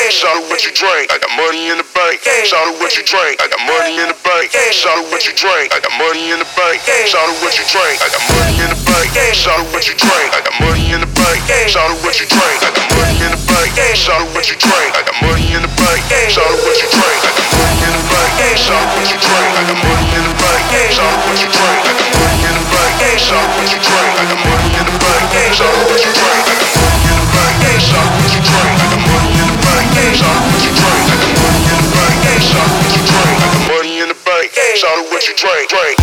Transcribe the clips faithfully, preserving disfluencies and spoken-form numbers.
Shout out what you drink. I got money in the bank. Shout out what you drink. I got money in the bank. Shout out what you drink. I got money in the bank. Shout out what you drink. I got money in the bank. Shout out what you drink. I got money in the bank. Shout out what you drink. I got money in the bank. Shout out what you drink. I got money in the bank. Shout out what you drink. I got money in the bank. Shout out what you drink. I got money in the bank. Shout out what you drink. I got money in the bank. Shout out what you drink. I got money in the bank. Shout out what you drink. I got money in the bank. Shout out what you drink. I got money in the bank. Shout out what you drink. I got money in the bank. Shout out what you drink. I got money in the bank. Shout out what you drink. Drink.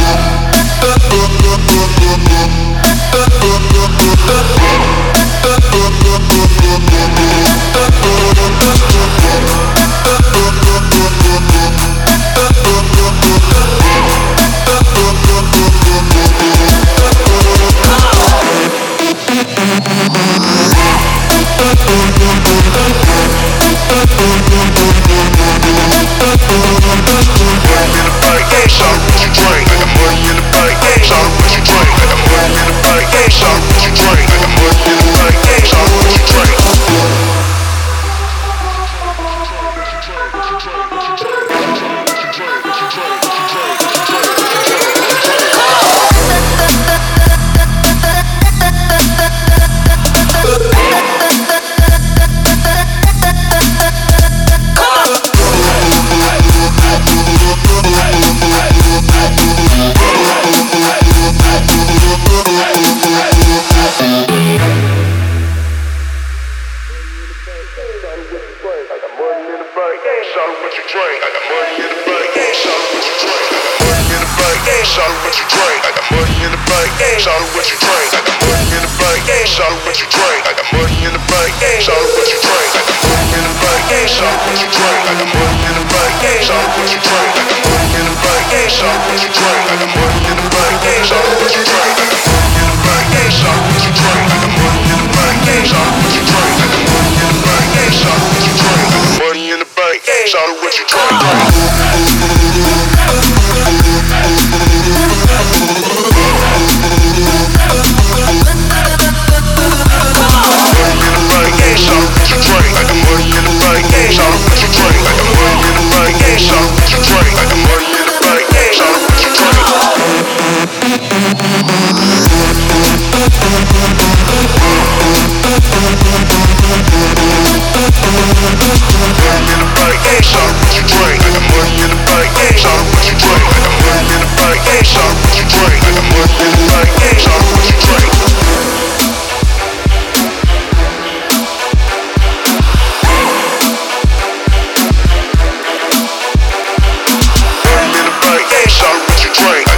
Shout out what you drink.